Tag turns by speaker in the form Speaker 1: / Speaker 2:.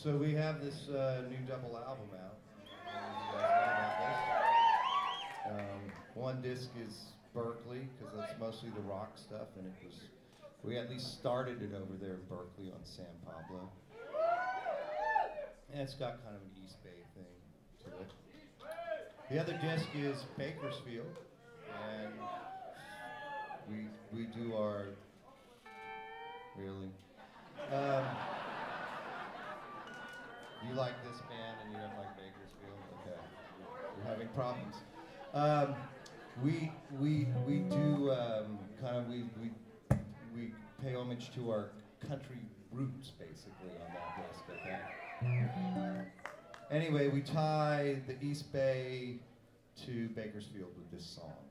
Speaker 1: So we have this new double album out. You guys know about this. One disc is Berkeley, because that's mostly the rock stuff, and we at least started it over there in Berkeley on San Pablo. And it's got kind of an East Bay thing to it. The other disc is Bakersfield, and we do our, really? You like this band and you don't like Bakersfield? Okay, you're having problems. We do we pay homage to our country roots basically on that disc. Okay. Anyway, we tie the East Bay to Bakersfield with this song.